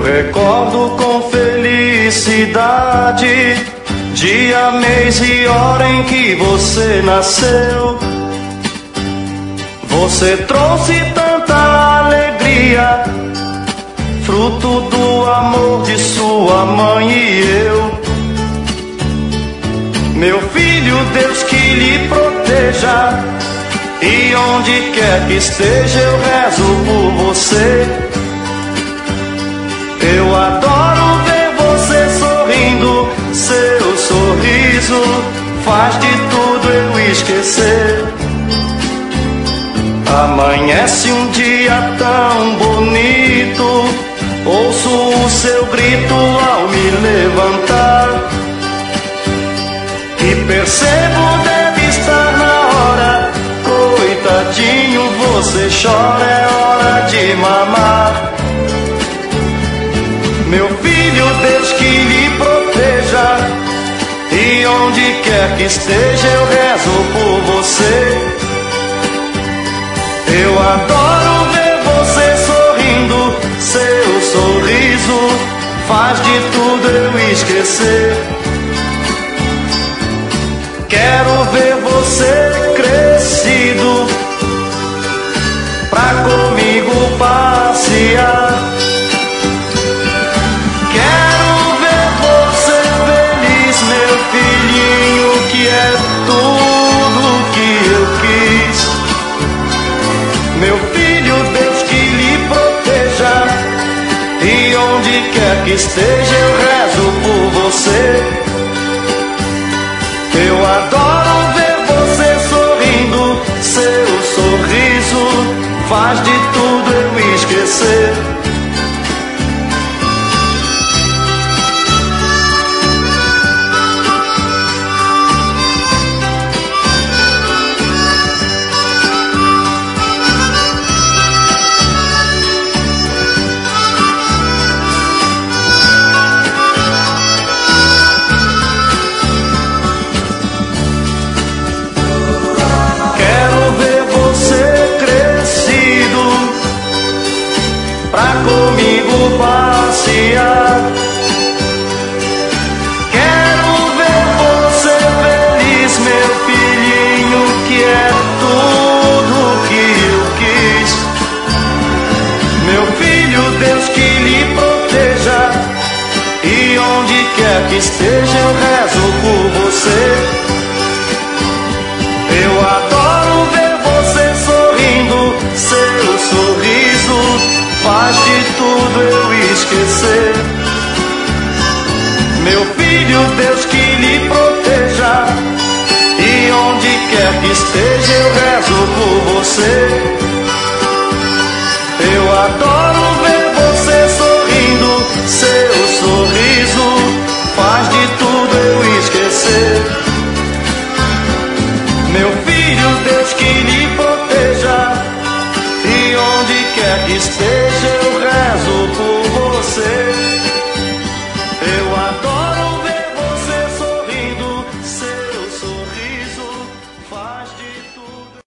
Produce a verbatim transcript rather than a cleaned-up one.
Recordo com felicidade dia, mês e hora em que você nasceu. Você trouxe tanta alegria, fruto do amor de sua mãe e eu. Meu filho, Deus que lhe proteja, e onde quer que esteja eu rezo por você. Eu adoro ver você sorrindo, seu sorriso faz de tudo eu esquecer. Amanhece um dia tão bonito, ouço o seu grito ao me levantar, e percebo deve estar na hora. Coitadinho, você chora, é hora de mamar. Meu filho, Deus que lhe proteja, e onde quer que esteja eu rezo por você. Eu adoro ver você sorrindo, seu sorriso faz de tudo eu esquecer. Quero ver você crescido, pra comigo passear. Quero ver você feliz, meu filhinho, que é tudo que eu quis. Meu filho, Deus que lhe proteja, e onde quer que esteja eu rezo por você. Eu adoro ver você sorrindo, seu sorriso faz de tudo eu esquecer. Comigo passear. Quero ver você feliz, meu filhinho, que é tudo que eu quis. Meu filho, Deus que lhe proteja, e onde quer que esteja eu rezo por você. Eu adoro ver você sorrindo, seu sorriso faz de tudo eu esquecer. Meu filho, Deus que lhe proteja, e onde quer que esteja eu rezo por você. Eu adoro ver você sorrindo, seu sorriso faz de tudo eu esquecer. Meu filho, Deus que